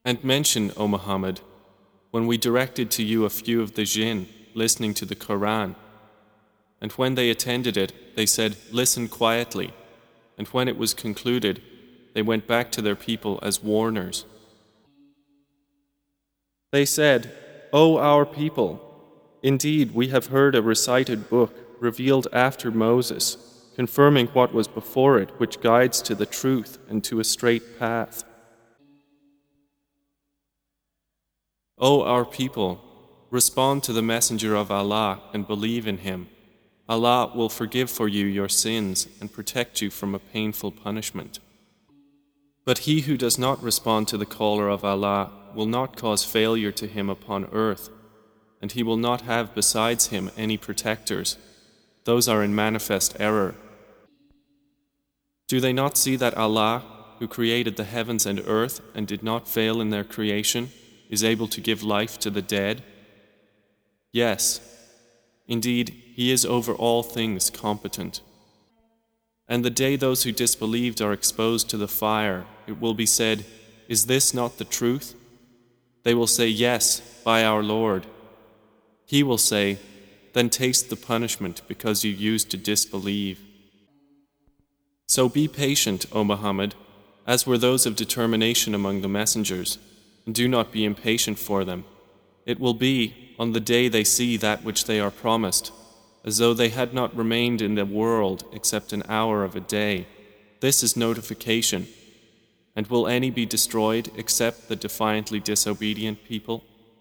And mention, O Muhammad, when we directed to you a few of the jinn listening to the Quran, and when they attended it, they said, "Listen quietly," and when it was concluded, they went back to their people as warners. They said, "O our people, indeed we have heard a recited book revealed after Moses, confirming what was before it, which guides to the truth and to a straight path." O our people, respond to the Messenger of Allah and believe in him. Allah will forgive for you your sins and protect you from a painful punishment. But he who does not respond to the caller of Allah will not cause failure to him upon earth, and he will not have besides him any protectors. Those are in manifest error. Do they not see that Allah, who created the heavens and earth and did not fail in their creation, is able to give life to the dead? Yes, indeed, He is over all things competent. And the day those who disbelieved are exposed to the fire, it will be said, "Is this not the truth?" They will say, "Yes, by our Lord." He will say, "Then taste the punishment because you used to disbelieve." So be patient, O Muhammad, as were those of determination among the messengers, and do not be impatient for them. It will be, on the day they see that which they are promised, as though they had not remained in the world except an hour of a day. This is notification. And will any be destroyed except the defiantly disobedient people?